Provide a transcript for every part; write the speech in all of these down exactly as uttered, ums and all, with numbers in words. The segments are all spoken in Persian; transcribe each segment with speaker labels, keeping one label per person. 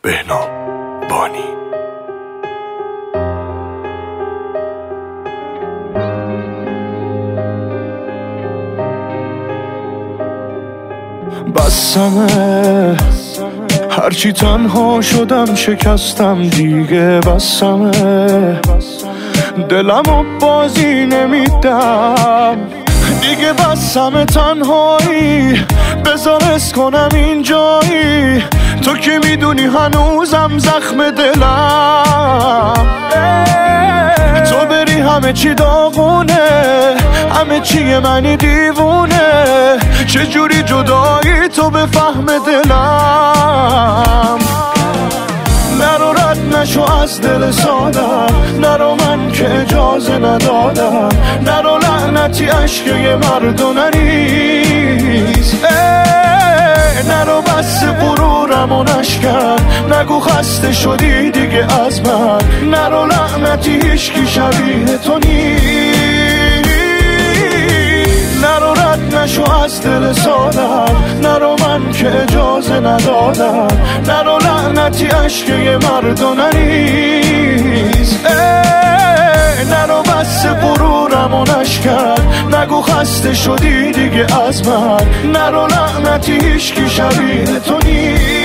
Speaker 1: بهنام بانی. بسمه هرچی تنها شدم شکستم دیگه، بسمه دلمو بازی نمیدم دیگه، بسمه تنهایی بذار حس کنم این جایی، تو که میدونی هنوزم زخم دلم، تو بری همه چی داغونه، همه چی منی دیوونه، چجوری جدایی تو به فهم دلم، نرو رد نشو از دل سادم، نرو من که اجازه ندادم، نرو لعنتی عشق یه مرد و نریز، نرو بس غرورم و نشکن، نگو خسته شدی دیگه از من، نرو لعنتی هیچکی شبیه تو نیست، نرو رد نشو از دل سادم، نرو من که اجازه ندادم، نرو لعنتی عشق یه مرد و نریز، نرو بس غرورم و نشکن، نگو خسته شدی دیگه از من، نرو لعنتی هیچکی شبیه تو نیست.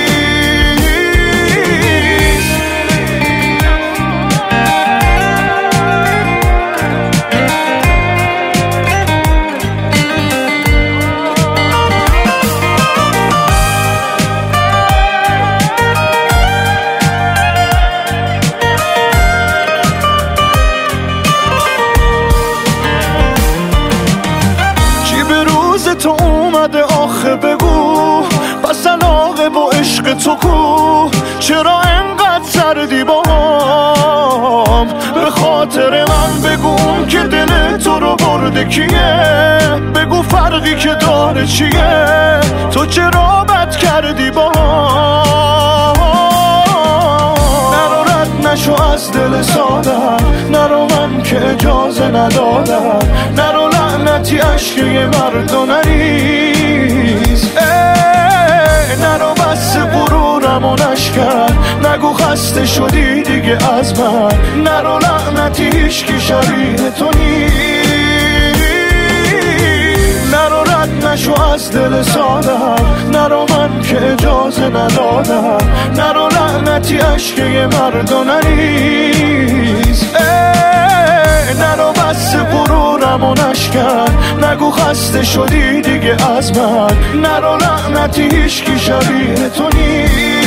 Speaker 1: تو اومده آخه بگو، پس علاقه با عشق تو کو، چرا انقدر سردی با هم، به خاطر من بگو که دل تو رو برده کیه، بگو فرقی که داره چیه، تو چرا بد کردی با هم، نرو رد نشو از دل سادم، نرو من که اجازه ندادم، نرو لعنتی عشق یه مرد و نریز، نرو بس غرورم و نشکن، نگو خسته شدی دیگه از من، نرو لعنتی هیچکی شبیه تو نیست، نرو رد نشو از دل سادم، نرو من که اجازه ندادم، نرو لعنتی عشق یه مرد و نریز، نرو بس غرورم و نشکن، نگو خسته شدی دیگه از من، نرو لعنتی هیچکی شبیه تو نیست.